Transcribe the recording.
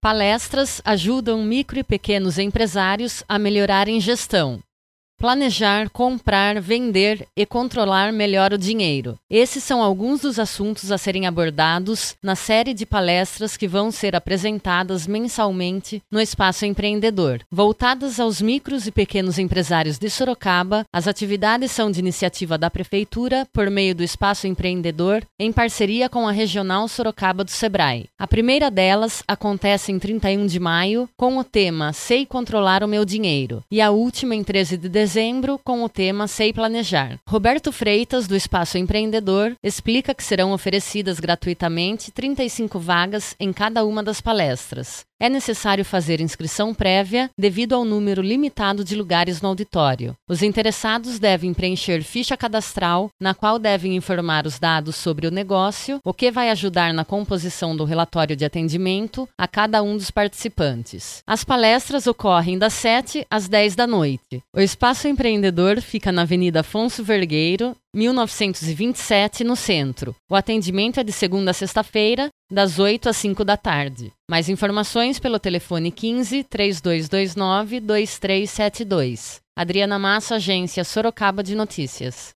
Palestras ajudam micro e pequenos empresários a melhorarem gestão. Planejar, comprar, vender e controlar melhor o dinheiro. Esses são alguns dos assuntos a serem abordados na série de palestras que vão ser apresentadas mensalmente no Espaço Empreendedor. Voltadas aos micros e pequenos empresários de Sorocaba, as atividades são de iniciativa da Prefeitura por meio do Espaço Empreendedor, em parceria com a Regional Sorocaba do Sebrae. A primeira delas acontece em 31 de maio, com o tema Sei Controlar o Meu Dinheiro, e a última em 13 de dezembro, com o tema Sei Planejar. Roberto Freitas, do Espaço Empreendedor, explica que serão oferecidas gratuitamente 35 vagas em cada uma das palestras. É necessário fazer inscrição prévia devido ao número limitado de lugares no auditório. Os interessados devem preencher ficha cadastral, na qual devem informar os dados sobre o negócio, o que vai ajudar na composição do relatório de atendimento a cada um dos participantes. As palestras ocorrem das 7 às 10 da noite. O Espaço Empreendedor fica na Avenida Afonso Vergueiro, 1927, no centro. O atendimento é de segunda a sexta-feira, das 8 às 5 da tarde. Mais informações pelo telefone 15 3229 2372. Adriana Massa, Agência Sorocaba de Notícias.